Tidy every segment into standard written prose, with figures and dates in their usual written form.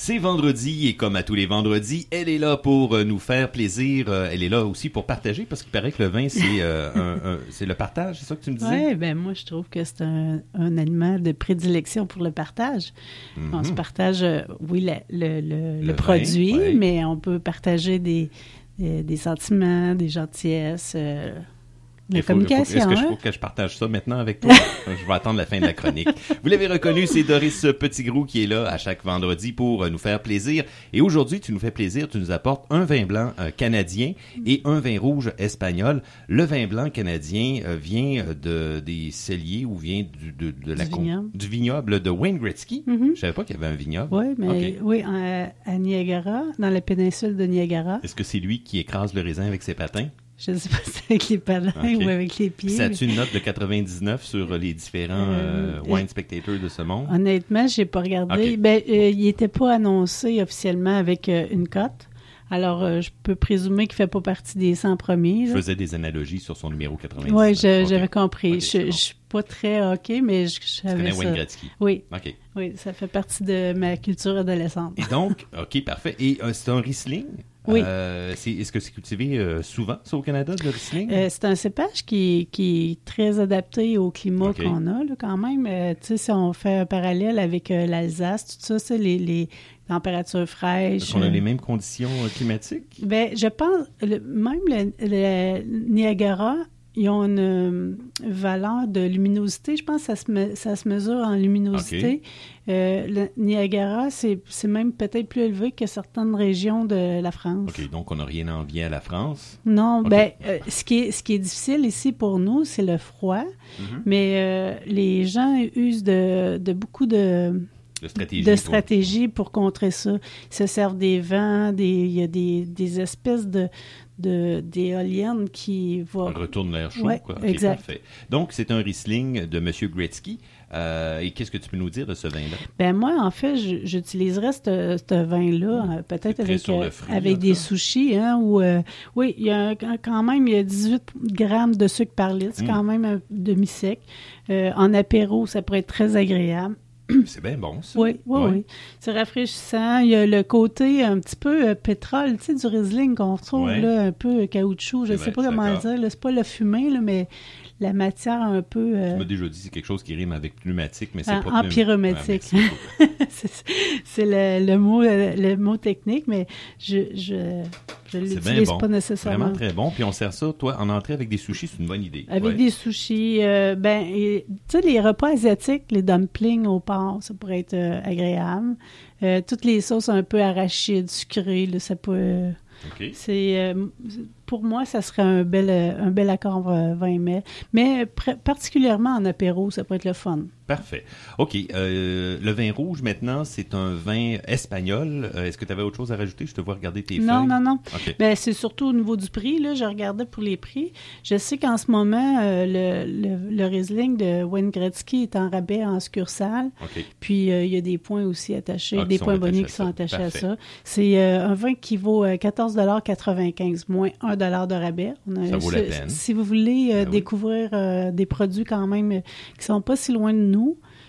C'est vendredi et comme à tous les vendredis, elle est là pour nous faire plaisir. Elle est là aussi pour partager parce qu'il paraît que le vin, c'est le partage, c'est ça que tu me disais? Oui, ben moi je trouve que c'est un aliment de prédilection pour le partage. Mm-hmm. On se partage, oui, le produit, vin, mais on peut partager des sentiments, des gentillesses. La communication. Est-ce que je faut que je partage ça maintenant avec toi? Je vais attendre la fin de la chronique. Vous l'avez reconnu, c'est Doris Petitgrou qui est là à chaque vendredi pour nous faire plaisir. Et aujourd'hui, tu nous fais plaisir, tu nous apportes un vin blanc canadien et un vin rouge espagnol. Le vin blanc canadien vient des celliers ou vient du vignoble de Wayne Gretzky. Mm-hmm. Je savais pas qu'il y avait un vignoble. Oui, mais oui, à Niagara, dans la péninsule de Niagara. Est-ce que c'est lui qui écrase le raisin avec ses patins? Je ne sais pas si c'est avec les palins ou avec les pieds. Ça a-tu une note de 99 sur les différents wine spectators de ce monde? Honnêtement, je n'ai pas regardé. Il n'était pas annoncé officiellement avec une cote. Alors, je peux présumer qu'il ne fait pas partie des 100 premiers. Je faisais des analogies sur son numéro 99. Oui, j'avais compris. Je ne suis pas très hockey, mais je savais ça. Tu connais Wayne Gretzky? Oui. OK. Oui, ça fait partie de ma culture adolescente. Et donc, OK, parfait. Et c'est un Riesling? Oui. Est-ce que c'est cultivé souvent, ça, au Canada, le Riesling? C'est un cépage qui est très adapté au climat qu'on a, là, quand même. Tu sais, si on fait un parallèle avec l'Alsace, tout ça, c'est les températures fraîches. Est-ce qu'on a les mêmes conditions climatiques? Bien, je pense, même le Niagara, ils ont une valeur de luminosité. Je pense que ça se mesure en luminosité. Le Niagara, c'est même peut-être plus élevé que certaines régions de la France. OK, donc on n'a rien à envier à la France? Non, ce qui est difficile ici pour nous, c'est le froid. Mm-hmm. Mais les gens usent de beaucoup de stratégies pour contrer ça. Ils se servent des vents, il y a des espèces d'éoliennes qui vont... Retourne l'air chaud, quoi. Okay, exact. Parfait. Donc, c'est un Riesling de M. Gretzky. Et qu'est-ce que tu peux nous dire de ce vin-là? Ben moi, en fait, j'utiliserais ce vin-là, peut-être avec des sushis, hein, où, oui, il y a quand même 18 grammes de sucre par litre, c'est quand même un demi-sec. En apéro, ça pourrait être très agréable. C'est bien bon, ça. Oui. C'est rafraîchissant. Il y a le côté un petit peu pétrole, tu sais, du Riesling qu'on retrouve, là, un peu caoutchouc. Je ne sais pas comment le dire. C'est pas le fumé, là, mais la matière un peu... Tu m'as déjà dit c'est quelque chose qui rime avec pneumatique, mais c'est pas... Empyromatique. C'est le mot technique, mais je l'utilise pas nécessairement. Vraiment très bon. Puis on sert ça, toi, en entrée avec des sushis, c'est une bonne idée. Avec des sushis. Tu sais, les repas asiatiques, les dumplings au porc, ça pourrait être agréable. Toutes les sauces un peu arachides, sucrées, là, ça peut... C'est... pour moi, ça serait un bel accord vin mais particulièrement en apéro, ça peut être le fun. Parfait. OK. Le vin rouge, maintenant, c'est un vin espagnol. Est-ce que tu avais autre chose à rajouter? Je te vois regarder tes feuilles. Non. Okay. Ben, c'est surtout au niveau du prix. Là, je regardais pour les prix. Je sais qu'en ce moment, le Riesling de Wayne Gretzky est en rabais en succursale. Okay. Puis, il y a des points aussi attachés, des points bonus qui sont attachés Parfait. à ça. C'est un vin qui vaut 14,95 $, moins $1 de rabais. Ça vaut la peine. Si vous voulez découvrir des produits quand même qui ne sont pas si loin de nous,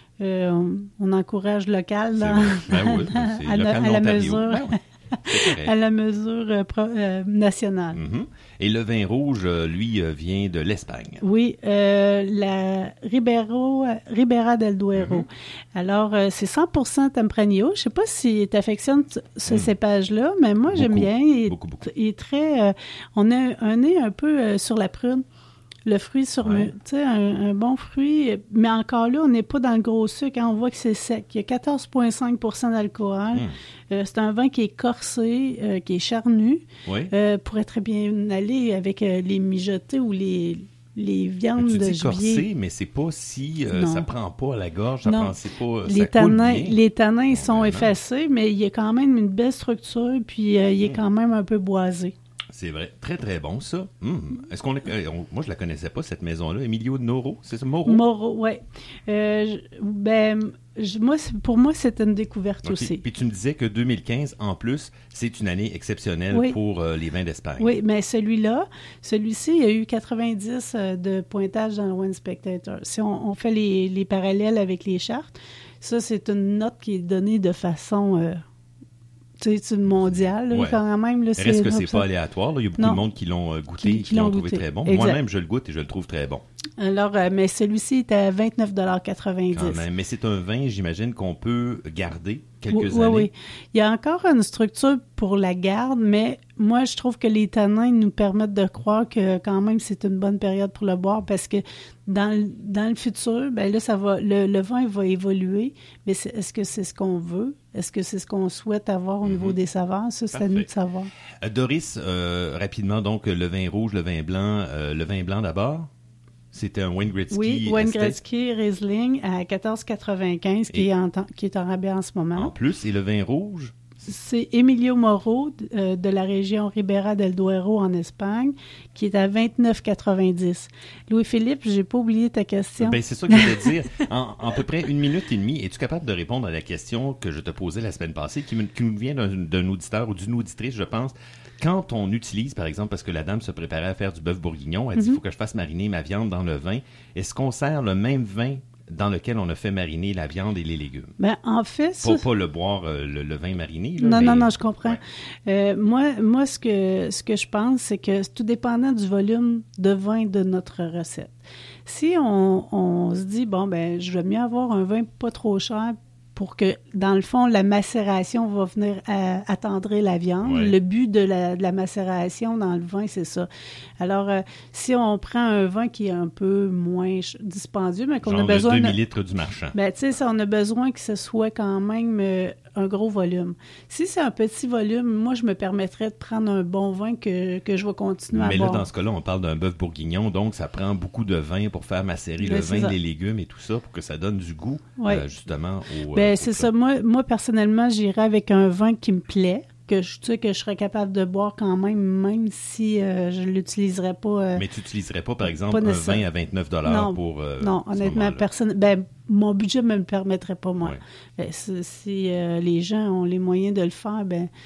on encourage local à la mesure. À la mesure nationale. Mm-hmm. Et le vin rouge, lui, vient de l'Espagne. Oui, la Ribera del Duero. Mm-hmm. Alors, c'est 100% Tempranillo. Je ne sais pas si tu affectionnes ce cépage-là, mais moi, j'aime bien. Beaucoup. Il est très... on a un nez un peu sur la prune. Le fruit tu sais, un bon fruit, mais encore là, on n'est pas dans le gros sucre, hein, on voit que c'est sec. Il y a 14,5% d'alcool. C'est un vin qui est corsé, qui est charnu. Pourrait très bien aller avec les mijotés ou les viandes de gibier. Corsé, mais c'est pas si ça prend pas à la gorge, c'est pas les tanins ils sont effacés, mais il y a quand même une belle structure, puis il est quand même un peu boisé. C'est vrai. Très, très bon, ça. Est-ce qu'on moi, je la connaissais pas, cette maison-là. Emilio de Noro, c'est ça? Moro, oui. Pour moi, c'est une découverte aussi. Puis tu me disais que 2015, en plus, c'est une année exceptionnelle pour les vins d'Espagne. Oui, mais celui-ci, il y a eu 90 de pointage dans le Wine Spectator. Si on fait les parallèles avec les chartes, ça, c'est une note qui est donnée de façon c'est mondial, là, quand même. Là, Reste que c'est pas aléatoire. Là. Il y a beaucoup de monde qui l'ont goûté et qui l'ont trouvé très bon. Exact. Moi-même, je le goûte et je le trouve très bon. Alors, mais celui-ci est à 29,90 $. Quand même. Mais c'est un vin, j'imagine, qu'on peut garder quelques années. Oui. Il y a encore une structure pour la garde, mais moi, je trouve que les tanins nous permettent de croire que quand même, c'est une bonne période pour le boire parce que dans le futur, ben là, le vin va évoluer, mais est-ce que c'est ce qu'on veut? Est-ce que c'est ce qu'on souhaite avoir au niveau des saveurs? Ça, c'est à nous de savoir. Doris, rapidement, donc, le vin rouge, le vin blanc d'abord. C'était un Wayne Gretzky. Oui, Wayne Gretzky Riesling à 14,95 qui est en rabais en ce moment. En plus, et le vin rouge? C'est Emilio Moro de la région Ribera del Duero en Espagne qui est à 29,90. Louis-Philippe, j'ai pas oublié ta question. Ben c'est ça que je voulais dire. En à peu près 1 minute et demie, es-tu capable de répondre à la question que je te posais la semaine passée, qui nous vient d'un auditeur ou d'une auditrice, je pense. Quand on utilise, par exemple, parce que la dame se préparait à faire du bœuf bourguignon, elle dit il faut que je fasse mariner ma viande dans le vin. Est-ce qu'on sert le même vin dans lequel on a fait mariner la viande et les légumes? Ben, en fait... Pas le boire, le vin mariné. Là, non, je comprends. Ouais. Moi, ce que je pense, c'est que c'est tout dépendant du volume de vin de notre recette. Si on se dit, bon, ben je vais mieux avoir un vin pas trop cher pour que, dans le fond, la macération va venir attendrir la viande. Ouais. Le but de la macération dans le vin, c'est ça. Alors, si on prend un vin qui est un peu moins dispendieux, mais qu'on a besoin... de demi-litres du marchand. Ben, tu sais, on a besoin que ce soit quand même un gros volume. Si c'est un petit volume, moi, je me permettrais de prendre un bon vin que je vais continuer à boire. Mais là, dans ce cas-là, on parle d'un bœuf bourguignon, donc ça prend beaucoup de vin pour faire macérer le vin, les légumes et tout ça, pour que ça donne du goût, justement, au... c'est ça. Moi, personnellement, j'irais avec un vin qui me plaît, que je serais capable de boire quand même si je ne l'utiliserais pas. Mais tu n'utiliserais pas, par exemple, un vin à 29 $ pour... non, honnêtement, personne... mon budget ne me le permettrait pas, moi. Ouais. Si les gens ont les moyens de le faire,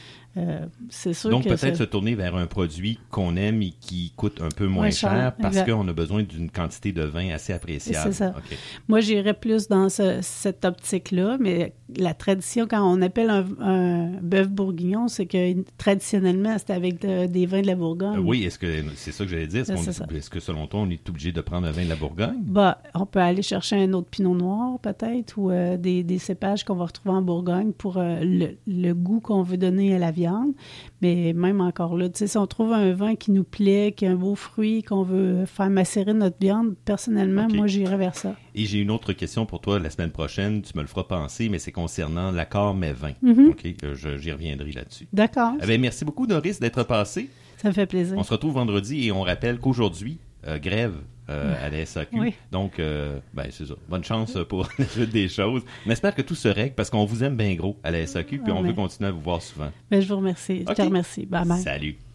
c'est sûr donc, que... Donc, peut-être se tourner vers un produit qu'on aime et qui coûte un peu moins cher parce qu'on a besoin d'une quantité de vin assez appréciable. C'est ça. Okay. Moi, j'irais plus dans cette optique-là, mais la tradition, quand on appelle un bœuf bourguignon, c'est que traditionnellement, c'était avec des vins de la Bourgogne. Oui, est-ce que c'est ça que j'allais dire? Est-ce que selon toi, on est obligé de prendre un vin de la Bourgogne? On peut aller chercher un autre pinot noir, peut-être, ou des cépages qu'on va retrouver en Bourgogne pour le goût qu'on veut donner à la viande. Mais même encore là, tu sais, si on trouve un vin qui nous plaît, qui a un beau fruit, qu'on veut faire macérer notre viande, personnellement, moi, j'irais vers ça. Et j'ai une autre question pour toi la semaine prochaine. Tu me le feras penser, mais c'est concernant l'accord mais vin. OK? J'y reviendrai là-dessus. D'accord. Merci beaucoup, Doris, d'être passé. Ça me fait plaisir. On se retrouve vendredi et on rappelle qu'aujourd'hui, grève à la SAQ. Oui. Donc, c'est ça. Bonne chance pour la suite des choses. On espère que tout se règle parce qu'on vous aime bien gros à la SAQ puis on veut continuer à vous voir souvent. Je vous remercie. Je te remercie. Bye bye. Salut.